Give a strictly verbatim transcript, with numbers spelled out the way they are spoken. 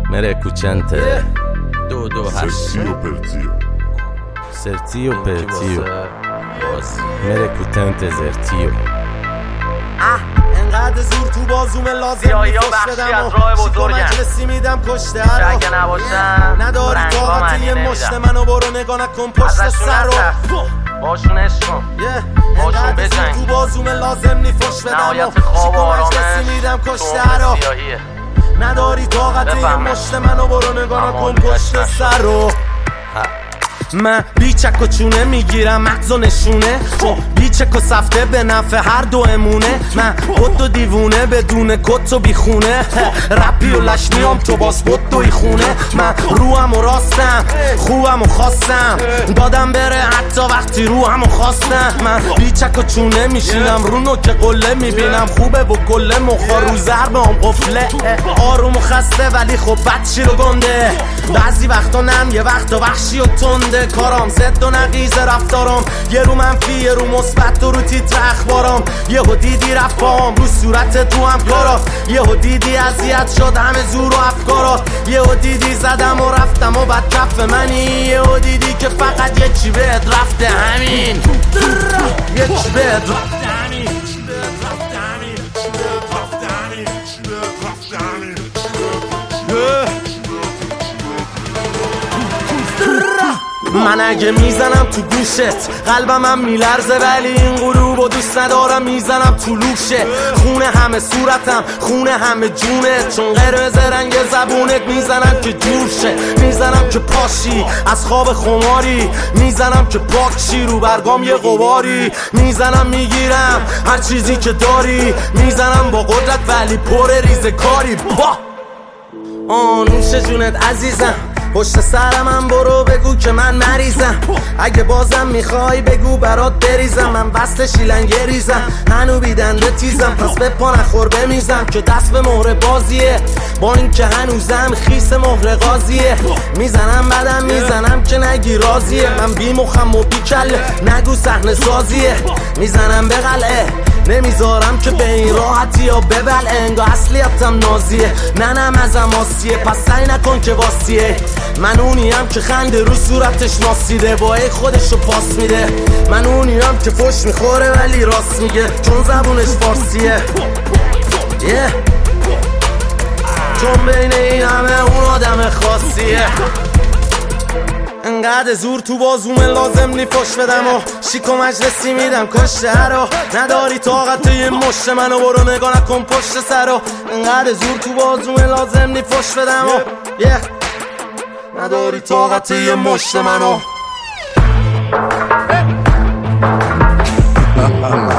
Merecutente دو دو هشت سرتیو پرتیو سرتیو پرتیو Merecutente زرتیو. انقدر زور تو بازوم لازم میفش بدم و شیکو مجلسی میدم کشته هر اگه نباشن نداری طاقت یه مشت منو برو نگاه نکن پشت سر رو باشون عشق باشون بجنگ تو بازوم لازم نیفش بدم نهایت و خواب شیکو آرامش مجلسی میدم کشته هر رو نداری طاقت یه بفهمه. مشت منو برو نگاه نکن امانی پشت بشنش. سر رو من بیچک و چونه میگیرم مغز و نشونه چون بیچک و سفته به نفع هر دو امونه من کت و دیوونه بدون کت و بیخونه رپی و لشمیام تو باز کت و خونه من روحم و راستم خوبم و خواستم دادم بره حتی وقتی روحم و خواستم من بیچک و چونه میشینم رو نوک قله میبینم خوبه و کله مخا رو ضربه هم قفله آروم و خسته ولی خب بدشی رو گنده بعضی وقتا نم یه وقتا وحشی و تنده کارام زد و نقیز رفتارم یه رو منفی یه رو مثبت و رو تیتر اخبارم یه ها دیدی رفت پاهم رو صورت تو هم کارا یه ها دیدی اذیت شد همه زور و افکارا یه ها دیدی زدم و رفتم و بد کف منی یه ها دیدی که فقط یه چی بهت رفته همین یه چی بهت رفته همین من اگه میزنم تو گوشت قلبم هم میلرزه ولی این غروب و دوست ندارم میزنم تو لوشه خونه همه صورتم خونه همه جونت چون قرمز رنگ زبونت میزنم که جور شه میزنم که پاشی از خواب خماری میزنم که پاکشی رو برگام یه غباری میزنم میگیرم هر چیزی که داری میزنم با قدرت ولی پر ریزه کاری با آنوش جونت عزیزم پشت سرم هم برو بگو که من مریضم اگه بازم میخوای بگو برات بریزم من وصل شیلنگه ریزم هنو بیدنده تیزم پس به پا نخور بمیزم که دست به مهر بازیه با این که هنوزم خیس مهر قاضیه میزنم بعدم میزنم که نگی راضیه من بی مخم و بی کله نگو صحنه سازیه میزنم به قلعه نمیذارم که به این راحتی یا ببل انگاه اصلیتم نازیه ننم ازم آسیه پس سعی نکن که واسیه من اونیم که خنده رو صورتش ناسیده با ای خودشو پاس میده من اونیم که فش میخوره ولی راست میگه چون زبونش فارسیه yeah. چون بین این همه اون آدم خاصیه انقدر زور تو بازوم لازم نی پشت بدم و شیکو مجلسی میدم کشته هرو نداری طاقت یه مشت منو برو نگاه نکن پشت سرو انقدر زور تو بازوم لازم نی پشت بدم و yeah. نداری طاقت یه مشت منو